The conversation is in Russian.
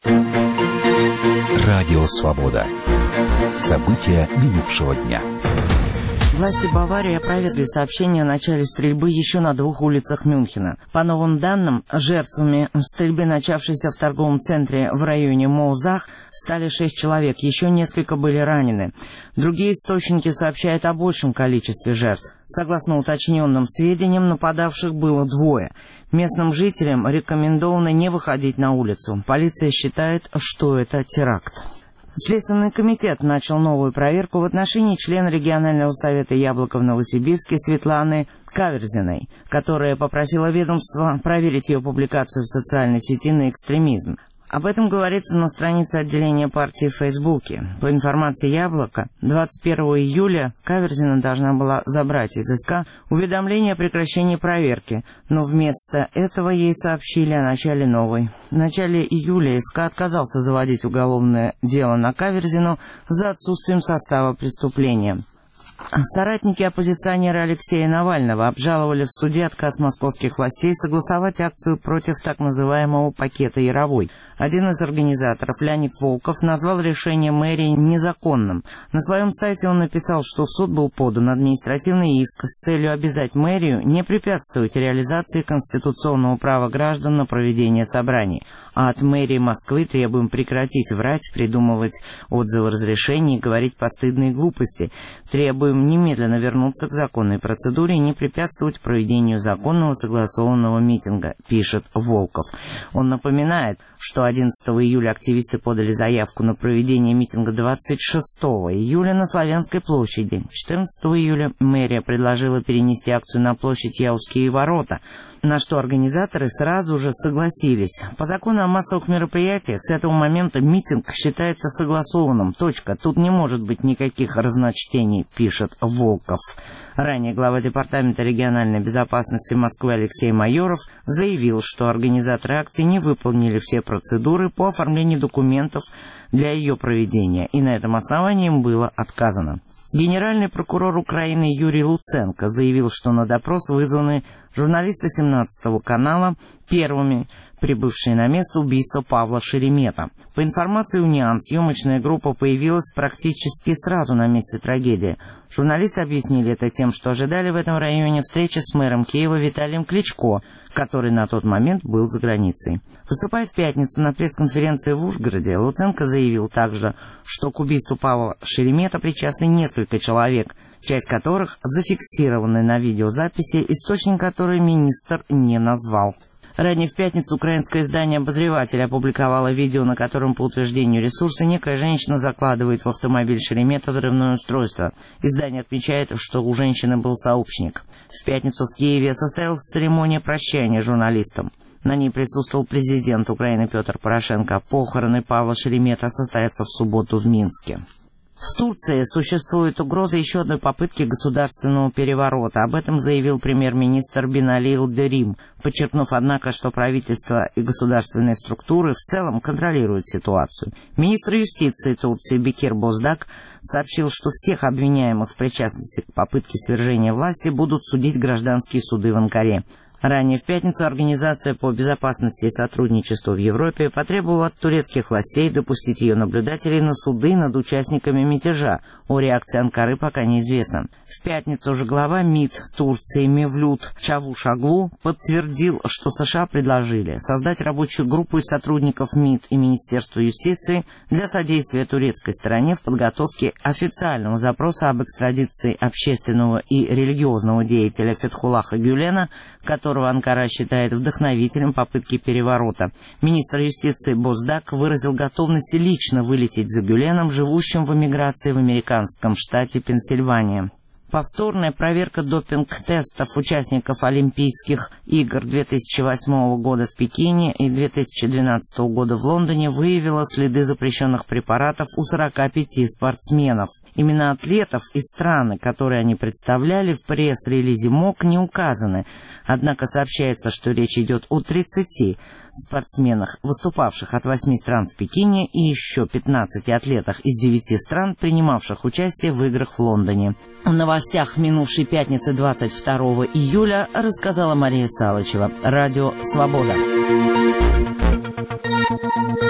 Радио «Свобода». События минувшего дня. Власти Баварии опровергли сообщение о начале стрельбы еще на 2 улицах Мюнхена. По новым данным, жертвами в стрельбе, начавшейся в торговом центре в районе Моузах, стали 6 человек, еще несколько были ранены. Другие источники сообщают о большем количестве жертв. Согласно уточненным сведениям, нападавших было 2. Местным жителям рекомендовано не выходить на улицу. Полиция считает, что это теракт. Следственный комитет начал новую проверку в отношении члена регионального совета «Яблоко» в Новосибирске Светланы Каверзиной, которая попросила ведомство проверить ее публикацию в социальной сети на экстремизм. Об этом говорится на странице отделения партии в Фейсбуке. По информации «Яблока», 21 июля Каверзина должна была забрать из СК уведомление о прекращении проверки, но вместо этого ей сообщили о начале новой. В начале июля СК отказался заводить уголовное дело на Каверзину за отсутствием состава преступления. Соратники оппозиционера Алексея Навального обжаловали в суде отказ московских властей согласовать акцию против так называемого пакета Яровой. Один из организаторов, Леонид Волков, назвал решение мэрии незаконным. На своем сайте он написал, что в суд был подан административный иск с целью обязать мэрию не препятствовать реализации конституционного права граждан на проведение собраний. А от мэрии Москвы требуем прекратить врать, придумывать отзывы разрешений и говорить постыдные глупости. Требуем немедленно вернуться к законной процедуре и не препятствовать проведению законного согласованного митинга, пишет Волков. Он напоминает, что 11 июля активисты подали заявку на проведение митинга 26 июля на Славянской площади. 14 июля мэрия предложила перенести акцию на площадь Яузские ворота, на что организаторы сразу же согласились. По закону о массовых мероприятиях с этого момента митинг считается согласованным. Точка. Тут не может быть никаких разночтений, пишет Волков. Ранее глава Департамента региональной безопасности Москвы Алексей Майоров заявил, что организаторы акции не выполнили все процедуры по оформлению документов для ее проведения, и на этом основании им было отказано. Генеральный прокурор Украины Юрий Луценко заявил, что на допрос вызваны журналисты 17-го канала, первыми прибывшие на место убийства Павла Шеремета. По информации УНИАН, съемочная группа появилась практически сразу на месте трагедии. Журналисты объяснили это тем, что ожидали в этом районе встречи с мэром Киева Виталием Кличко, который на тот момент был за границей. Выступая в пятницу на пресс-конференции в Ужгороде, Луценко заявил также, что к убийству Павла Шеремета причастны несколько человек, часть которых зафиксированы на видеозаписи, источник которой министр не назвал. Ранее в пятницу украинское издание «Обозреватель» опубликовало видео, на котором, по утверждению ресурса, некая женщина закладывает в автомобиль Шеремета взрывное устройство. Издание отмечает, что у женщины был сообщник. В пятницу в Киеве состоялась церемония прощания журналистам. На ней присутствовал президент Украины Петр Порошенко. Похороны Павла Шеремета состоятся в субботу в Минске. В Турции существует угроза еще одной попытки государственного переворота. Об этом заявил премьер-министр Бинали Йылдырым, подчеркнув, однако, что правительство и государственные структуры в целом контролируют ситуацию. Министр юстиции Турции Бекир Боздак сообщил, что всех обвиняемых в причастности к попытке свержения власти будут судить гражданские суды в Анкаре. Ранее в пятницу Организация по безопасности и сотрудничеству в Европе потребовала от турецких властей допустить ее наблюдателей на суды над участниками мятежа. О реакции Анкары пока неизвестно. В пятницу же глава МИД Турции Мевлют Чавушоглу подтвердил, что США предложили создать рабочую группу из сотрудников МИД и Министерства юстиции для содействия турецкой стороне в подготовке официального запроса об экстрадиции общественного и религиозного деятеля Фетхуллаха Гюлена, которого Анкара считает вдохновителем попытки переворота. Министр юстиции Боздак выразил готовность лично вылететь за Гюленом, живущим в эмиграции в американском штате Пенсильвания. Повторная проверка допинг-тестов участников Олимпийских игр 2008 года в Пекине и 2012 года в Лондоне выявила следы запрещенных препаратов у 45 спортсменов. Имена атлетов и страны, которые они представляли, в пресс-релизе МОК не указаны. Однако сообщается, что речь идет о 30 спортсменах, выступавших от 8 стран в Пекине, и еще 15 атлетах из 9 стран, принимавших участие в играх в Лондоне. В новостях минувшей пятницы 22 июля рассказала Мария Салычева. Радио «Свобода».